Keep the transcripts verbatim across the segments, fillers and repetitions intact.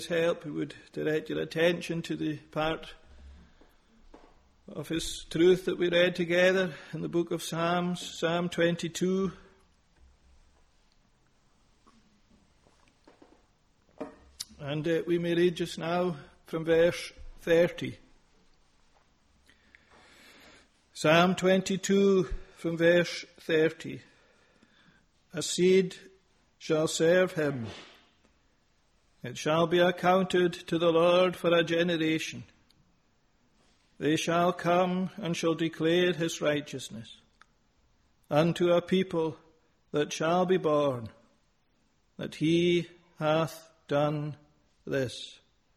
help, we would direct your attention to the part of His truth that we read together in the book of Psalms, Psalm twenty-two. And uh, we may read just now from verse thirty. Psalm twenty-two from verse thirty. A seed shall serve him. It shall be accounted to the Lord for a generation. They shall come and shall declare his righteousness unto a people that shall be born, that he hath done this.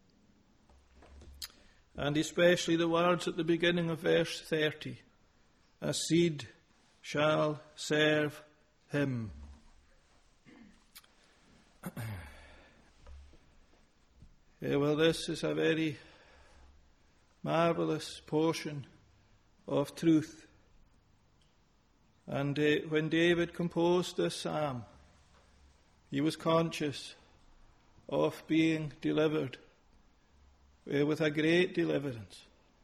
And especially the words at the beginning of verse thirty. A seed shall serve him. Yeah, well, this is a very marvellous portion of truth. And uh, when David composed this psalm, he was conscious of being delivered uh, with a great deliverance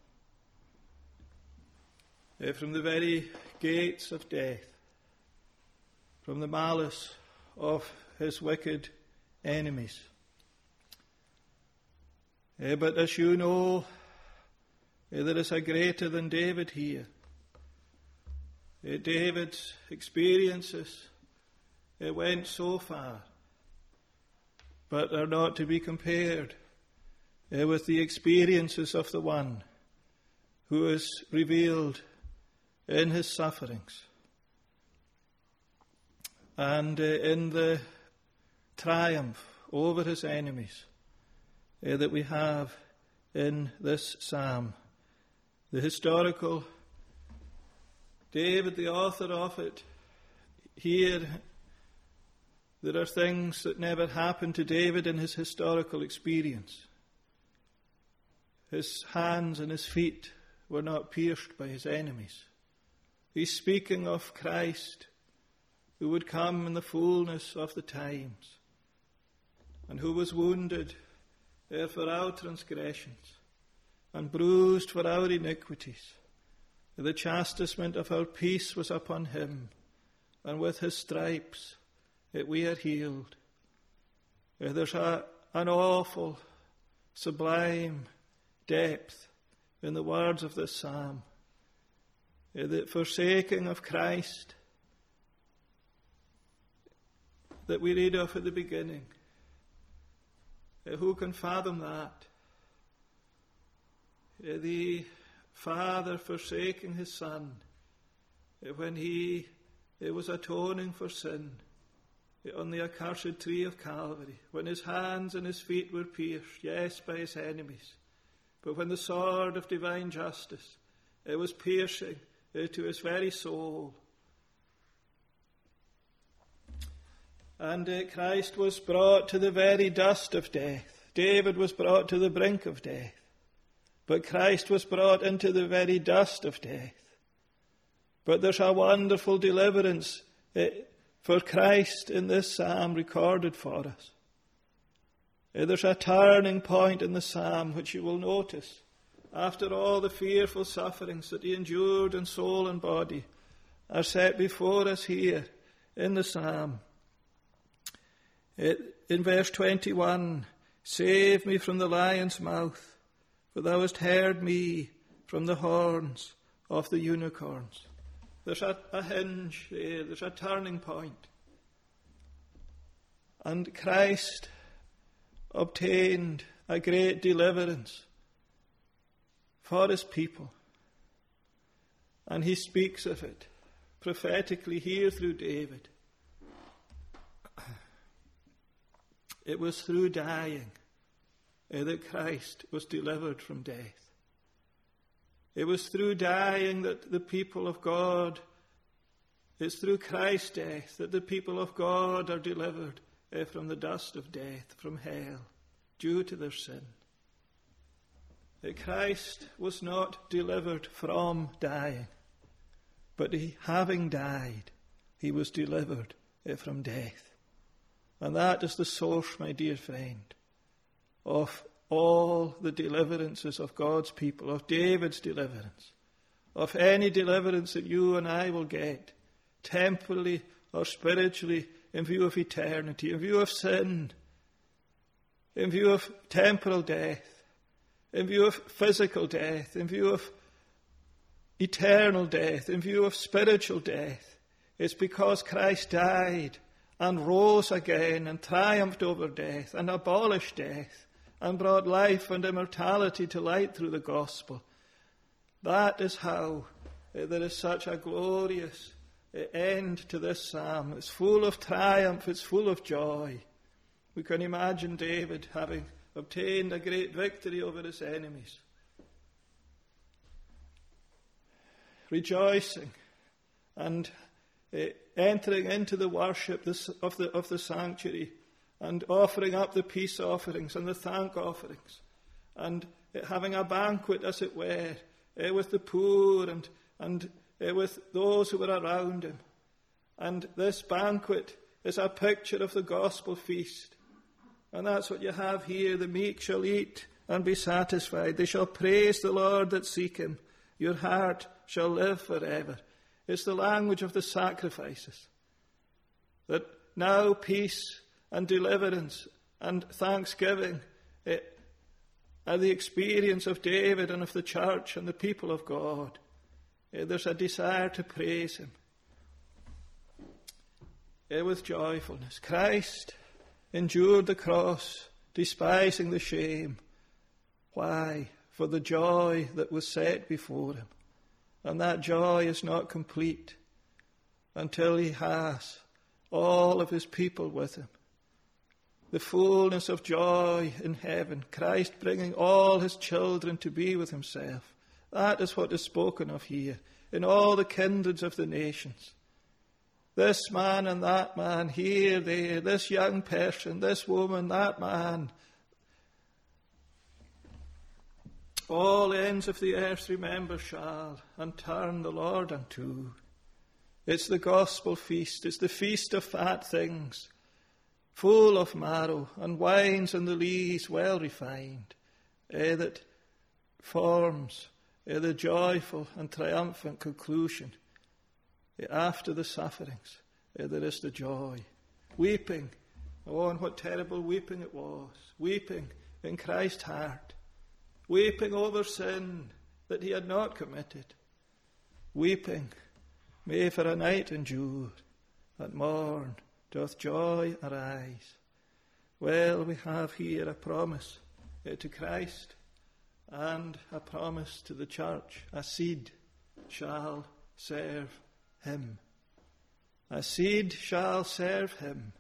uh, from the very gates of death, from the malice of his wicked enemies. Uh, but as you know, uh, there is a greater than David here. Uh, David's experiences uh, went so far, but are not to be compared uh, with the experiences of the one who is revealed in his sufferings and uh, in the triumph over his enemies uh, that we have in this psalm. The historical David, the author of it, here there are things that never happened to David in his historical experience. His hands and his feet were not pierced by his enemies. He's speaking of Christ, who would come in the fullness of the times, and who was wounded uh, for our transgressions, and bruised for our iniquities. The chastisement of our peace was upon him, and with his stripes uh, we are healed. Uh, there's a, an awful, sublime depth in the words of this psalm. Uh, the forsaking of Christ that we read of at the beginning. Uh, who can fathom that? Uh, the Father forsaking his Son uh, when he uh, was atoning for sin uh, on the accursed tree of Calvary, when his hands and his feet were pierced, yes, by his enemies, but when the sword of divine justice uh, was piercing uh, to his very soul. And uh, Christ was brought to the very dust of death. David was brought to the brink of death. But Christ was brought into the very dust of death. But there's a wonderful deliverance uh, for Christ in this psalm recorded for us. Uh, there's a turning point in the psalm which you will notice. After all the fearful sufferings that he endured in soul and body are set before us here in the psalm. It, in verse twenty-one, save me from the lion's mouth, for thou hast heard me from the horns of the unicorns. There's a, a hinge there, there's a turning point. And Christ obtained a great deliverance for his people. And he speaks of it prophetically here through David. It was through dying uh, that Christ was delivered from death. It was through dying that the people of God, it's through Christ's death that the people of God are delivered uh, from the dust of death, from hell, due to their sin. Uh, Christ was not delivered from dying, but he, having died, he was delivered uh, from death. And that is the source, my dear friend, of all the deliverances of God's people, of David's deliverance, of any deliverance that you and I will get, temporally or spiritually, in view of eternity, in view of sin, in view of temporal death, in view of physical death, in view of eternal death, in view of spiritual death. It's because Christ died and rose again and triumphed over death and abolished death and brought life and immortality to light through the gospel. That is how uh, there is such a glorious uh, end to this psalm. It's full of triumph, it's full of joy. We can imagine David having obtained a great victory over his enemies, rejoicing and uh, entering into the worship of the, of the sanctuary and offering up the peace offerings and the thank offerings and uh, having a banquet, as it were, uh, with the poor and, and uh, with those who were around him. And this banquet is a picture of the gospel feast. And that's what you have here. The meek shall eat and be satisfied. They shall praise the Lord that seek him. Your heart shall live forever. It's the language of the sacrifices. That now peace and deliverance and thanksgiving it, are the experience of David and of the church and the people of God. There's a desire to praise him with joyfulness. Christ endured the cross, despising the shame. Why? For the joy that was set before him. And that joy is not complete until he has all of his people with him. The fullness of joy in heaven, Christ bringing all his children to be with himself. That is what is spoken of here, in all the kindreds of the nations. This man and that man, here, there, this young person, this woman, that man. All ends of the earth remember shall, and turn the Lord unto. It's the gospel feast, it's the feast of fat things, full of marrow, and wines and the lees well refined, eh, that forms eh, the joyful and triumphant conclusion. After the sufferings, eh, there is the joy. Weeping, oh, and what terrible weeping it was. Weeping in Christ's heart. Weeping over sin that he had not committed. Weeping, may for a night endure, at morn doth joy arise. Well, we have here a promise eh, to Christ and a promise to the church. A seed shall serve him. A seed shall serve him.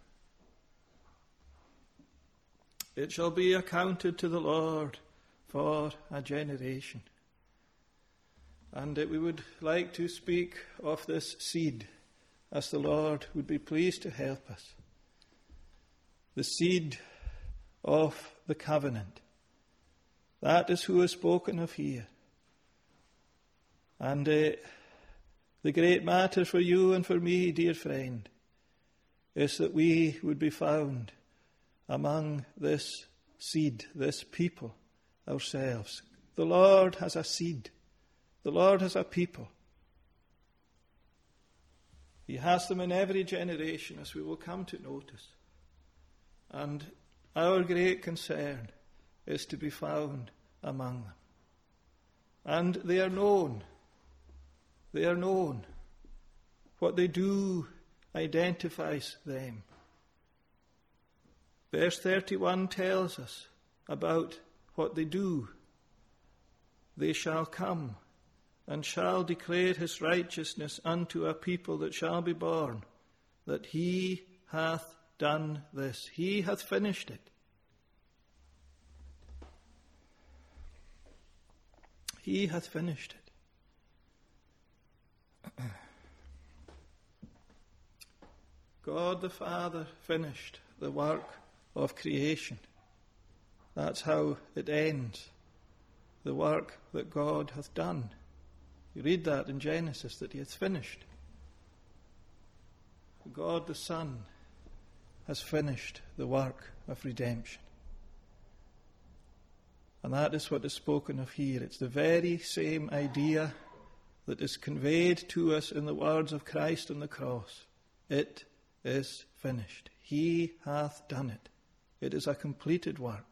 It shall be accounted to the Lord for a generation. And we would like to speak of this seed as the Lord would be pleased to help us. The seed of the covenant. That is who is spoken of here. And uh, the great matter for you and for me, dear friend, is that we would be found among this seed, this people, ourselves. The Lord has a seed. The Lord has a people. He has them in every generation, as we will come to notice. And our great concern is to be found among them. And they are known. They are known. What they do identifies them. Verse thirty-one tells us about what they do. They shall come and shall declare his righteousness unto a people that shall be born, that he hath done this. He hath finished it. He hath finished it. God the Father finished the work of creation. That's how it ends. The work that God hath done. You read that in Genesis, that he hath finished. God the Son has finished the work of redemption. And that is what is spoken of here. It's the very same idea that is conveyed to us in the words of Christ on the cross. It is finished. He hath done it. It is a completed work.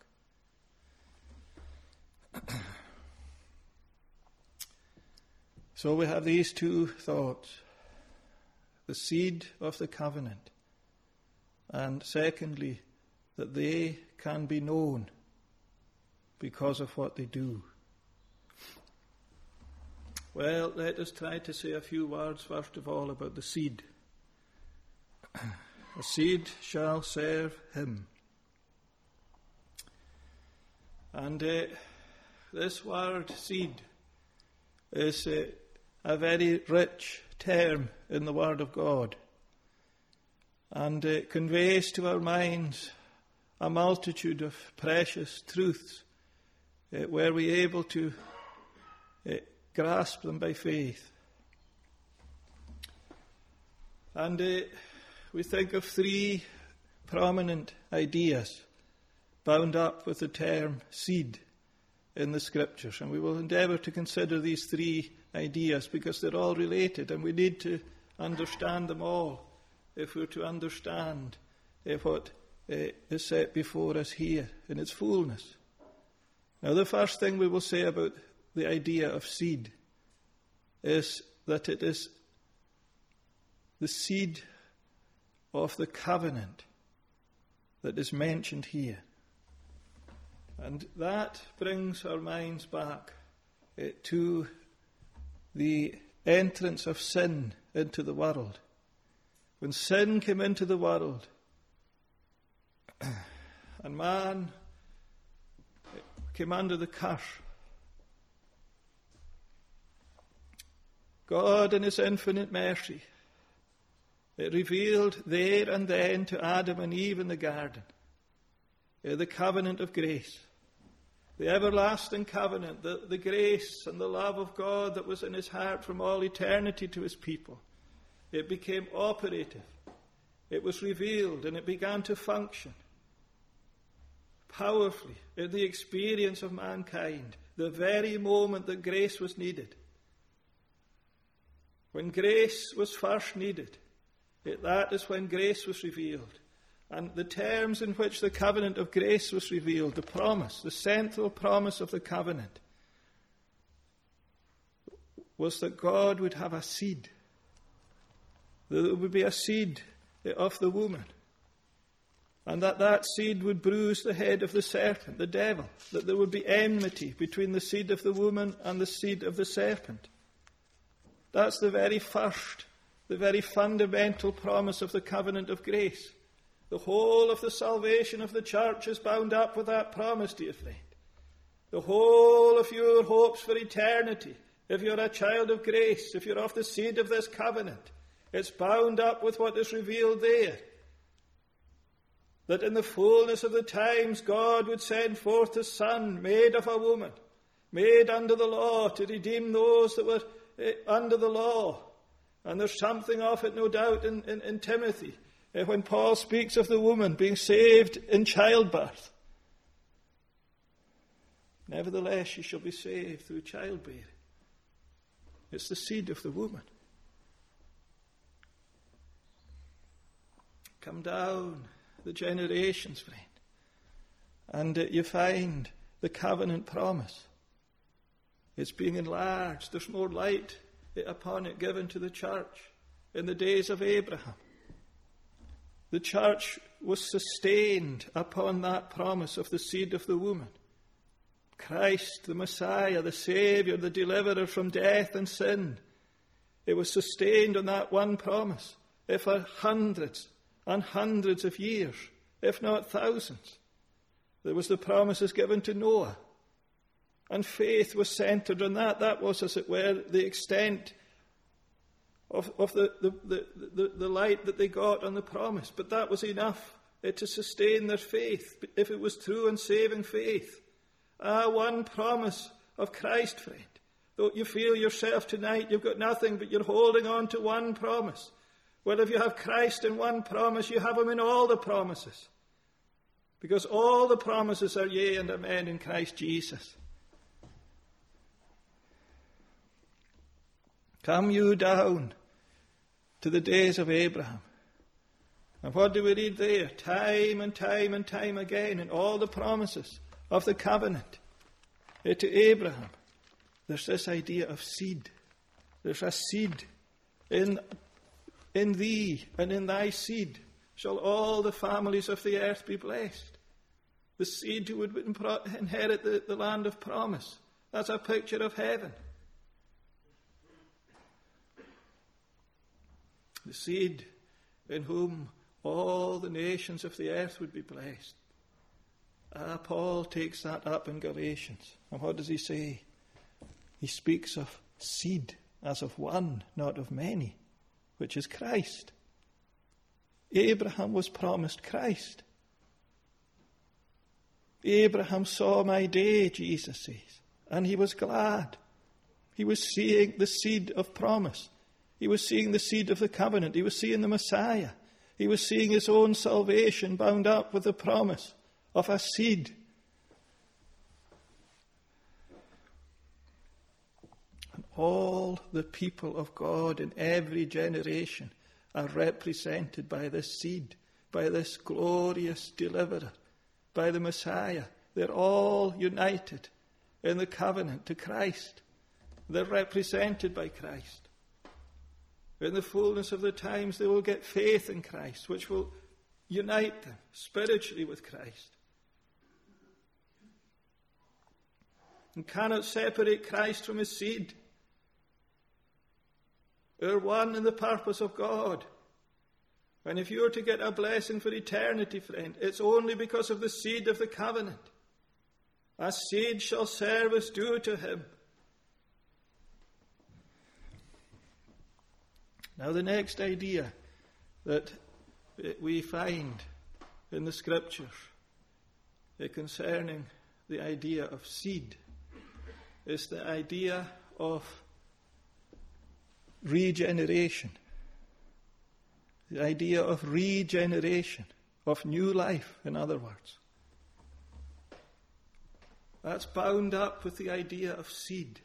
So we have these two thoughts. The seed of the covenant. And secondly, that they can be known because of what they do. Well, let us try to say a few words, first of all, about the seed. A seed shall serve him. And uh, this word seed is uh, a very rich term in the Word of God. And it conveys to our minds a multitude of precious truths. Uh, were we able to uh, grasp them by faith? And uh, we think of three prominent ideas bound up with the term seed in the Scriptures. And we will endeavour to consider these three ideas because they're all related and we need to understand them all if we're to understand uh, what uh, is set before us here in its fullness. Now, the first thing we will say about the idea of seed is that it is the seed of the covenant that is mentioned here. And that brings our minds back uh, to the entrance of sin into the world. When sin came into the world, and man came under the curse, God in his infinite mercy, it revealed there and then to Adam and Eve in the garden uh, the covenant of grace, the everlasting covenant, the, the grace and the love of God that was in his heart from all eternity to his people. It became operative. It was revealed and it began to function powerfully in the experience of mankind, the very moment that grace was needed. When grace was first needed, it, that is when grace was revealed. And the terms in which the covenant of grace was revealed, the promise, the central promise of the covenant, was that God would have a seed. That there would be a seed of the woman. And that that seed would bruise the head of the serpent, the devil. That there would be enmity between the seed of the woman and the seed of the serpent. That's the very first, the very fundamental promise of the covenant of grace. The whole of the salvation of the church is bound up with that promise, dear friend. The whole of your hopes for eternity, if you're a child of grace, if you're of the seed of this covenant, it's bound up with what is revealed there. That in the fullness of the times God would send forth his Son, made of a woman, made under the law, to redeem those that were uh, under the law. And there's something of it, no doubt, in, in, in Timothy, uh, when Paul speaks of the woman being saved in childbirth. Nevertheless, she shall be saved through childbearing. It's the seed of the woman. Come down the generations, friend, and uh, you find the covenant promise. It's being enlarged. There's more light upon it given to the church in the days of Abraham. The church was sustained upon that promise of the seed of the woman. Christ, the Messiah, the Saviour, the deliverer from death and sin. It was sustained on that one promise for hundreds and hundreds of years, if not thousands. There was the promises given to Noah. And faith was centred on that. That was, as it were, the extent of, of the, the, the, the, the light that they got on the promise. But that was enough uh, to sustain their faith, if it was true and saving faith. Ah, one promise of Christ, friend. Though you feel yourself tonight, you've got nothing, but you're holding on to one promise. Well, if you have Christ in one promise, you have him in all the promises. Because all the promises are yea and amen in Christ Jesus. Come you down to the days of Abraham. And what do we read there? Time and time and time again in all the promises of the covenant to Abraham, there's this idea of seed. There's a seed. In, in thee and in thy seed shall all the families of the earth be blessed. The seed who would inherit the, the land of promise. That's a picture of heaven. The seed in whom all the nations of the earth would be blessed. Ah, Paul takes that up in Galatians. And what does he say? He speaks of seed as of one, not of many, which is Christ. Abraham was promised Christ. Abraham saw my day, Jesus says, and he was glad. He was seeing the seed of promise. He was seeing the seed of the covenant. He was seeing the Messiah. He was seeing his own salvation bound up with the promise of a seed. And all the people of God in every generation are represented by this seed, by this glorious deliverer, by the Messiah. They're all united in the covenant to Christ. They're represented by Christ. In the fullness of the times, they will get faith in Christ, which will unite them spiritually with Christ. And cannot separate Christ from his seed. They're one in the purpose of God. And if you're to get a blessing for eternity, friend, it's only because of the seed of the covenant. A seed shall service due to him. Now, the next idea that we find in the Scriptures concerning the idea of seed is the idea of regeneration. The idea of regeneration, of new life, in other words. That's bound up with the idea of seed.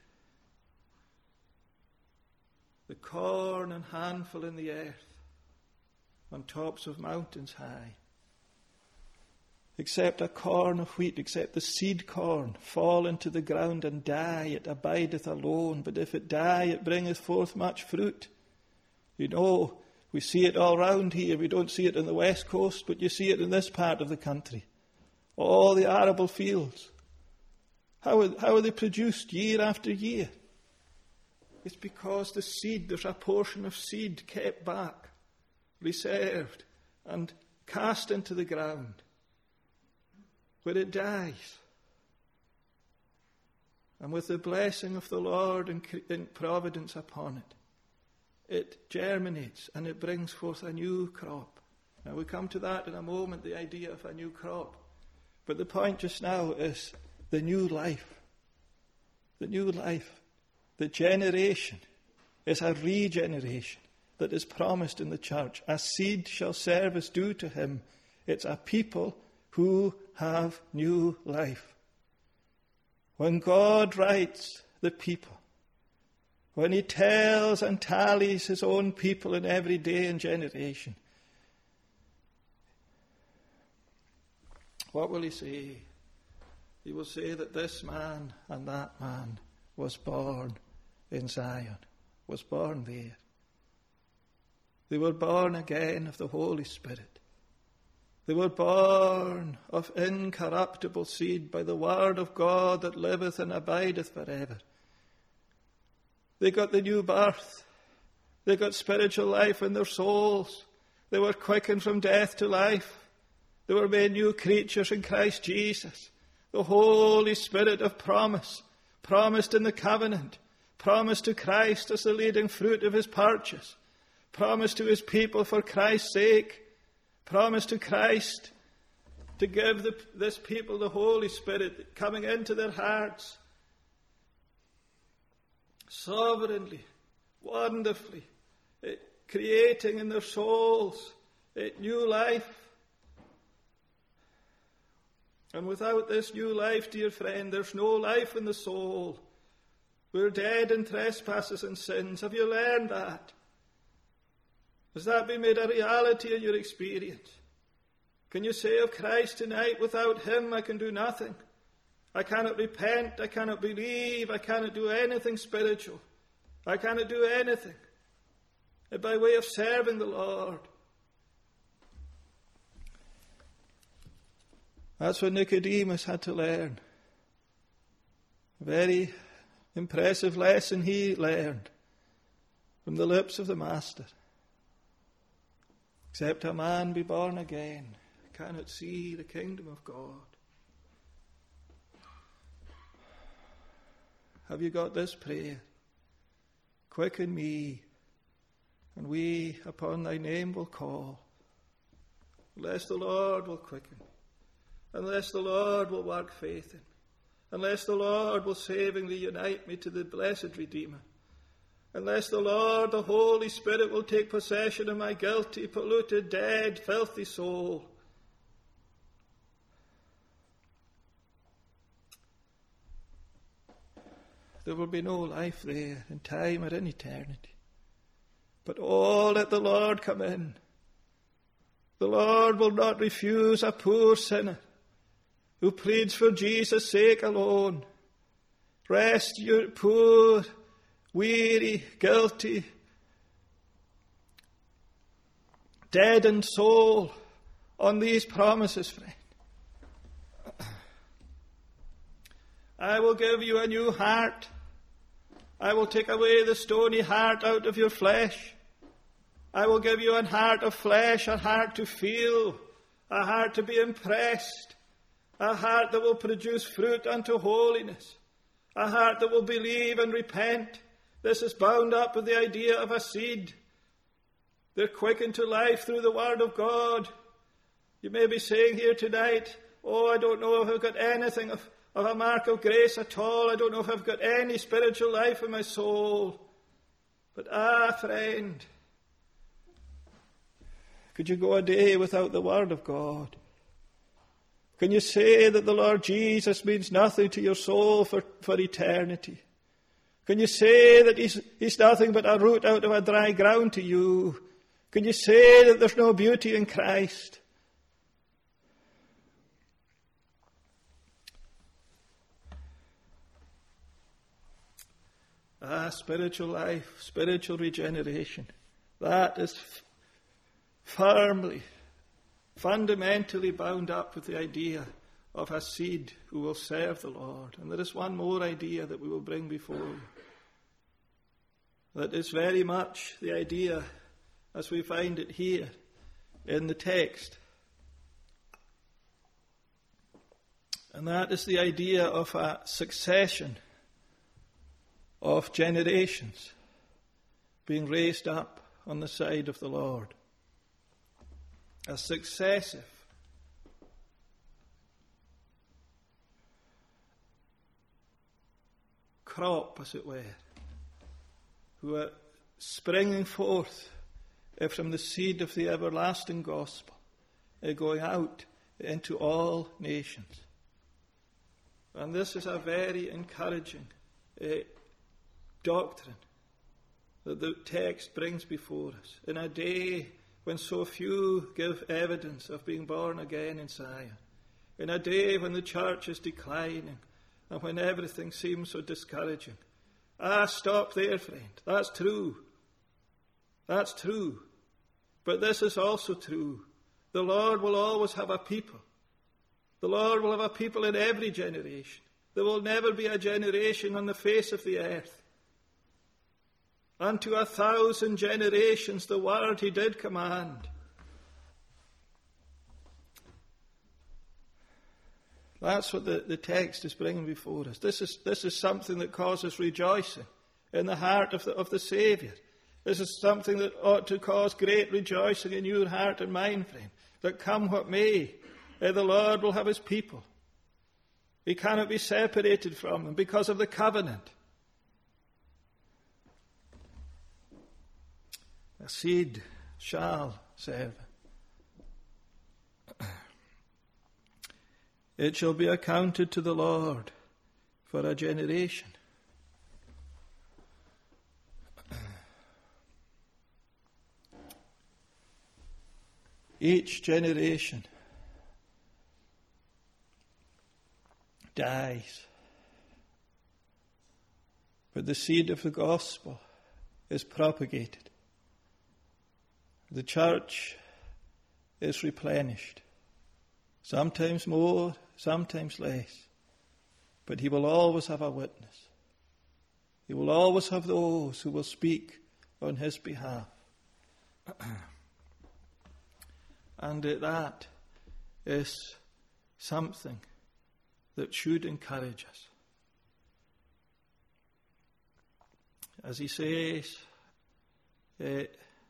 The corn and handful in the earth, on tops of mountains high. Except a corn of wheat, except the seed corn, fall into the ground and die, it abideth alone. But if it die, it bringeth forth much fruit. You know, we see it all round here. We don't see it in the west coast, but you see it in this part of the country. All the arable fields. How are, how are they produced year after year? It's because the seed, there's a portion of seed kept back, reserved, and cast into the ground, where it dies. And with the blessing of the Lord and providence upon it, it germinates and it brings forth a new crop. Now we come to that in a moment, the idea of a new crop. But the point just now is the new life. The new life. The generation is a regeneration that is promised in the church. A seed shall serve as due to him. It's a people who have new life. When God writes the people, when he tells and tallies his own people in every day and generation, what will he say? He will say that this man and that man was born in Zion, was born there. They were born again of the Holy Spirit. They were born of incorruptible seed by the word of God that liveth and abideth forever. They got the new birth. They got spiritual life in their souls. They were quickened from death to life. They were made new creatures in Christ Jesus. The Holy Spirit of promise, promised in the covenant, promised to Christ as the leading fruit of his purchase, promised to his people for Christ's sake, promised to Christ to give the, this people the Holy Spirit coming into their hearts, sovereignly, wonderfully, it, creating in their souls it, new life. And without this new life, dear friend, there's no life in the soul. We're dead in trespasses and sins. Have you learned that? Has that been made a reality in your experience? Can you say of Christ tonight, without him I can do nothing? I cannot repent, I cannot believe, I cannot do anything spiritual. I cannot do anything by way of serving the Lord. That's what Nicodemus had to learn. A very impressive lesson he learned from the lips of the Master. Except a man be born again, cannot see the kingdom of God. Have you got this prayer? Quicken me, and we upon thy name will call. Unless the Lord will quicken, unless the Lord will work faith in me, unless the Lord will savingly unite me to the blessed Redeemer, unless the Lord, the Holy Spirit, will take possession of my guilty, polluted, dead, filthy soul, there will be no life there in time or in eternity. But oh, let the Lord come in. The Lord will not refuse a poor sinner who pleads for Jesus' sake alone. Rest your poor, weary, guilty, deadened soul on these promises, friend. I will give you a new heart. I will take away the stony heart out of your flesh. I will give you a heart of flesh, a heart to feel, a heart to be impressed, a heart that will produce fruit unto holiness, a heart that will believe and repent. This is bound up with the idea of a seed. They're quickened to life through the Word of God. You may be saying here tonight, oh, I don't know if I've got anything of of a mark of grace at all. I don't know if I've got any spiritual life in my soul. But ah, friend, could you go a day without the Word of God? Can you say that the Lord Jesus means nothing to your soul for, for eternity? Can you say that he's, he's nothing but a root out of a dry ground to you? Can you say that there's no beauty in Christ? Ah, spiritual life, spiritual regeneration. That is f- firmly, fundamentally bound up with the idea of a seed who will serve the Lord. And there is one more idea that we will bring before you. That is very much the idea as we find it here in the text. And that is the idea of a succession of generations being raised up on the side of the Lord. A successive crop, as it were, who are springing forth from the seed of the everlasting gospel, going out into all nations. And this is a very encouraging uh, doctrine that the text brings before us in a day when so few give evidence of being born again in Zion, in a day when the church is declining and when everything seems so discouraging. Ah, stop there, friend. That's true. That's true. But this is also true. The Lord will always have a people. The Lord will have a people in every generation. There will never be a generation on the face of the earth. Unto a thousand generations the word he did command. That's what the, the text is bringing before us. This is, this is something that causes rejoicing in the heart of the, of the Saviour. This is something that ought to cause great rejoicing in your heart and mine, friend. That come what may, the Lord will have his people. He cannot be separated from them because of the covenant. A seed shall serve. It shall be accounted to the Lord for a generation. Each generation dies, but the seed of the gospel is propagated. The church is replenished, sometimes more, sometimes less, but he will always have a witness. He will always have those who will speak on his behalf. And that is something that should encourage us. As he says, uh,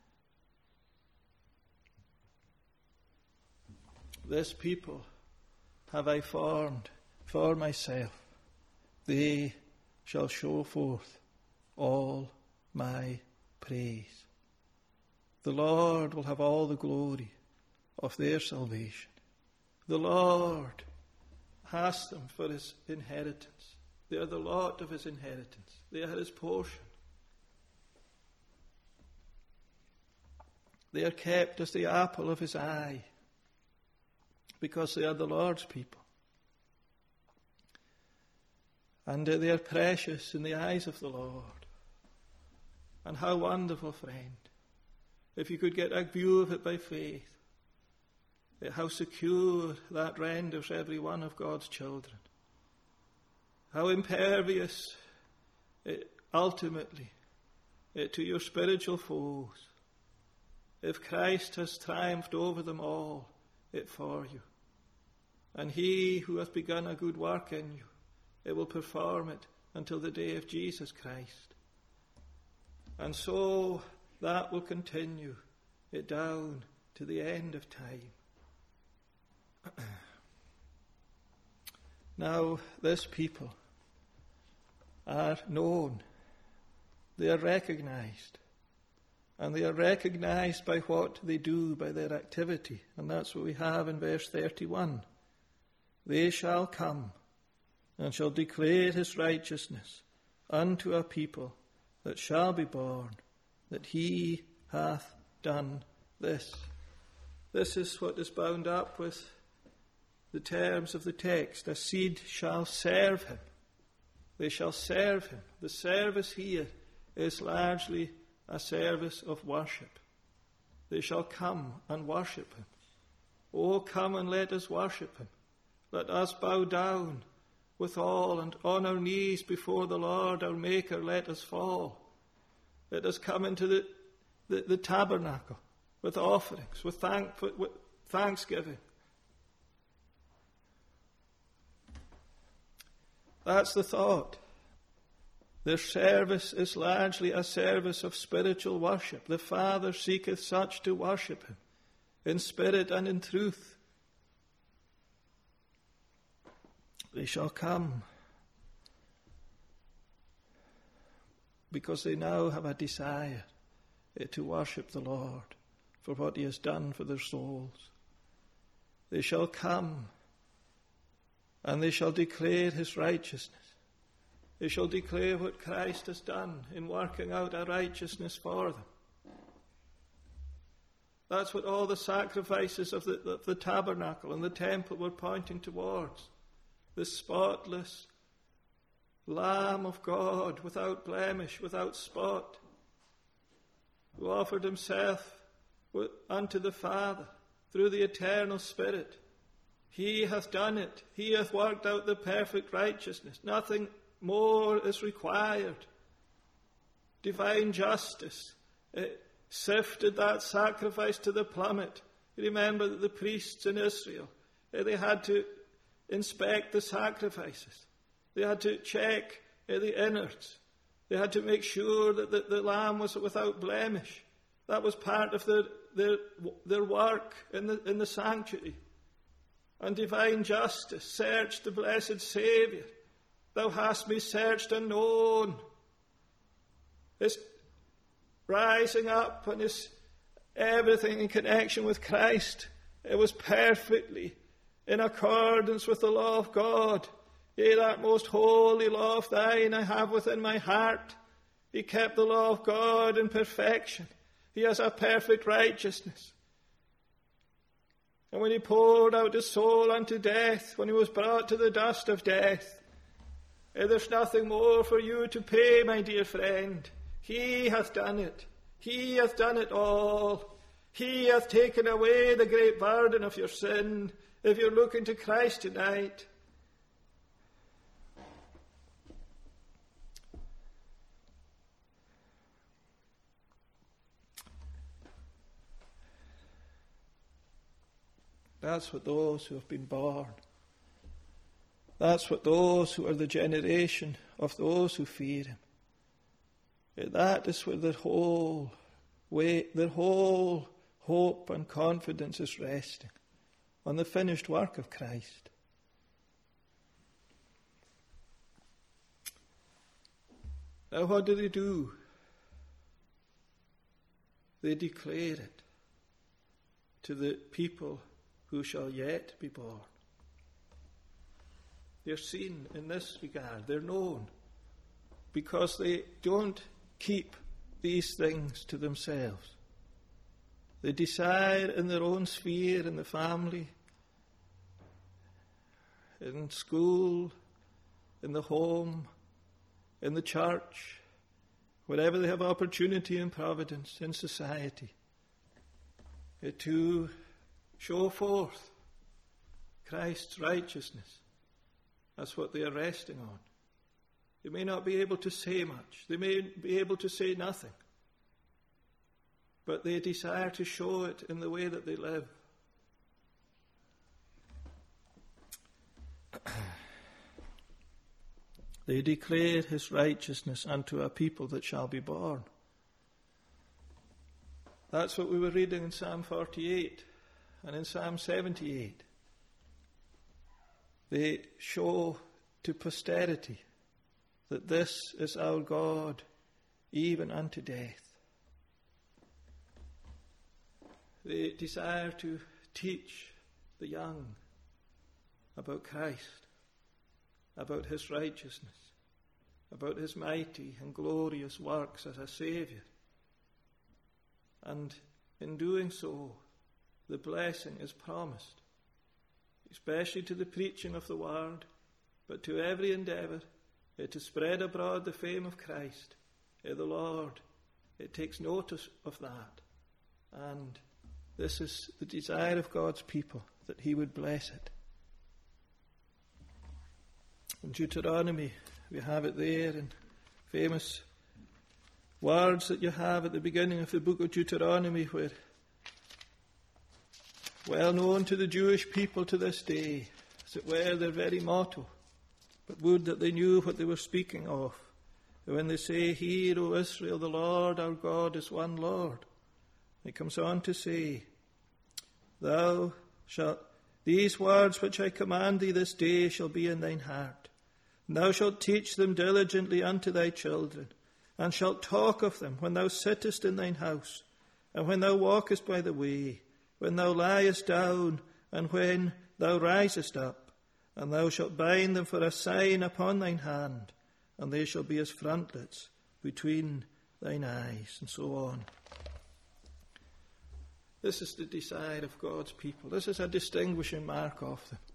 this people have I formed for myself. They shall show forth all my praise. The Lord will have all the glory of their salvation. The Lord has them for his inheritance. They are the lot of his inheritance. They are his portion. They are kept as the apple of his eye, because they are the Lord's people. And they are precious in the eyes of the Lord. And how wonderful, friend, if you could get a view of it by faith, how secure that renders every one of God's children. How impervious it, ultimately it, to your spiritual foes. If Christ has triumphed over them all, it for you. And he who hath begun a good work in you, it will perform it until the day of Jesus Christ. And so that will continue it down to the end of time. Now, this people are known, they are recognized, and they are recognized by what they do, by their activity. And that's what we have in verse thirty-one. They shall come and shall declare his righteousness unto a people that shall be born, that he hath done this. This is what is bound up with the terms of the text. A seed shall serve him. They shall serve him. The service here is largely a service of worship. They shall come and worship him. Oh, come and let us worship him. Let us bow down with all, and on our knees before the Lord our Maker let us fall. Let us come into the, the, the tabernacle with offerings, with, thank, with thanksgiving. That's the thought. Their service is largely a service of spiritual worship. The Father seeketh such to worship him in spirit and in truth. They shall come because they now have a desire to worship the Lord for what he has done for their souls. They shall come and they shall declare his righteousness. They shall declare what Christ has done in working out a righteousness for them. That's what all the sacrifices of the, the, the tabernacle and the temple were pointing towards. The spotless Lamb of God, without blemish, without spot, who offered himself unto the Father through the eternal Spirit. He hath done it. He hath worked out the perfect righteousness. Nothing more is required. Divine justice it sifted that sacrifice to the plummet. You remember that the priests in Israel, they had to inspect the sacrifices. They had to check the innards. They had to make sure that the, the lamb was without blemish. That was part of their, their, their work in the, in the sanctuary. And divine justice searched the blessed Saviour. Thou hast me searched and known. His rising up and his everything in connection with Christ, it was perfectly in accordance with the law of God. Yea, that most holy law of thine I have within my heart. He kept the law of God in perfection. He has a perfect righteousness. And when he poured out his soul unto death, when he was brought to the dust of death, eh, there's nothing more for you to pay, my dear friend. He hath done it. He hath done it all. He hath taken away the great burden of your sin. If you're looking to Christ tonight, that's what those who have been born, that's what those who are the generation of those who fear him, that is where their whole way, their whole hope and confidence is resting on the finished work of Christ. Now what do they do? They declare it to the people who shall yet be born. They're seen in this regard. They're known because they don't keep these things to themselves. They desire in their own sphere, in the family, in school, in the home, in the church, wherever they have opportunity and providence, in society, to show forth Christ's righteousness. That's what they are resting on. They may not be able to say much. They may be able to say nothing. But they desire to show it in the way that they live. They declare his righteousness unto a people that shall be born. That's what we were reading in Psalm forty-eight and in Psalm seventy-eight. They show to posterity that this is our God, even unto death. They desire to teach the young about Christ, about his righteousness, about his mighty and glorious works as a Saviour. And in doing so, the blessing is promised, especially to the preaching of the word, but to every endeavour uh, to spread abroad the fame of Christ. Uh, the Lord uh, takes notice of that. And this is the desire of God's people, that he would bless it. In Deuteronomy, we have it there in famous words that you have at the beginning of the book of Deuteronomy, where, well known to the Jewish people to this day, as it were their very motto, but would that they knew what they were speaking of. When they say, "Hear, O Israel, the Lord our God is one Lord," it comes on to say, "Thou shalt, these words which I command thee this day shall be in thine heart. And thou shalt teach them diligently unto thy children, and shalt talk of them when thou sittest in thine house, and when thou walkest by the way, when thou liest down, and when thou risest up. And thou shalt bind them for a sign upon thine hand, and they shall be as frontlets between thine eyes," and so on. This is the desire of God's people. This is a distinguishing mark of them.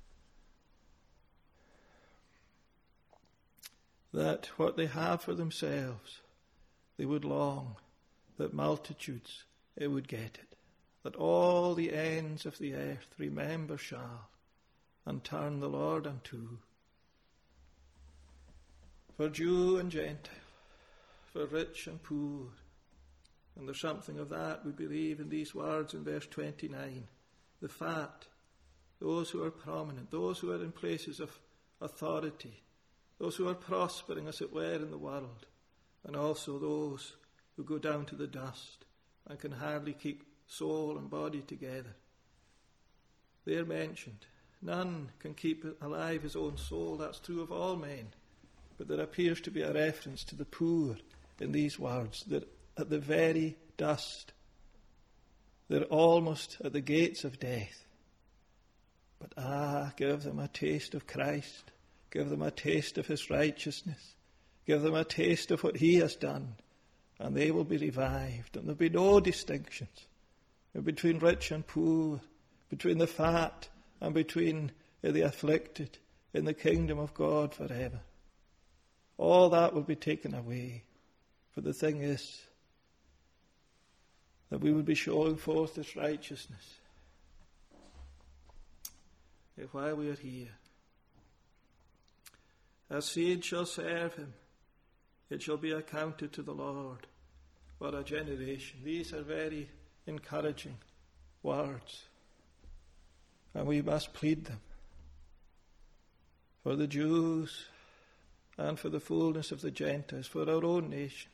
That what they have for themselves, they would long that multitudes it would get it. That all the ends of the earth remember shall, and turn the Lord unto. For Jew and Gentile, for rich and poor. And there's something of that, we believe, in these words in verse twenty-nine. The fat, those who are prominent, those who are in places of authority, those who are prospering, as it were, in the world, and also those who go down to the dust and can hardly keep soul and body together. They are mentioned. None can keep alive his own soul. That's true of all men. But there appears to be a reference to the poor in these words. They're at the very dust. They're almost at the gates of death. But ah, give them a taste of Christ. Give them a taste of his righteousness. Give them a taste of what he has done, and they will be revived. And there will be no distinctions between rich and poor, between the fat and between the afflicted in the kingdom of God forever. All that will be taken away. For the thing is that we will be showing forth this righteousness while we are here. As seed shall serve him, it shall be accounted to the Lord. What a generation. These are very encouraging words, and we must plead them for the Jews and for the fullness of the Gentiles, for our own nation.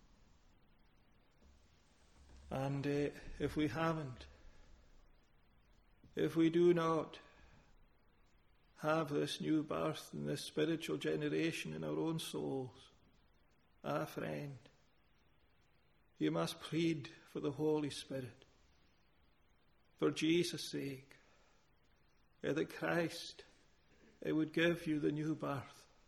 And uh, if we haven't, if we do not have this new birth and this spiritual generation in our own souls, ah, friend, you must plead for the Holy Spirit, for Jesus' sake, uh, that Christ uh, would give you the new birth.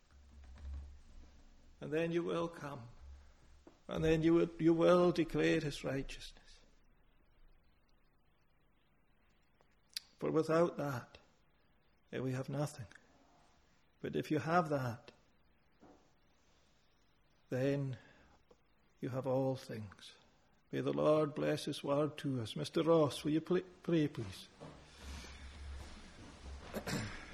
And then you will come. And then you will, you will declare his righteousness. For without that, eh, we have nothing. But if you have that, then you have all things. May the Lord bless his word to us. Mister Ross, will you pray, please?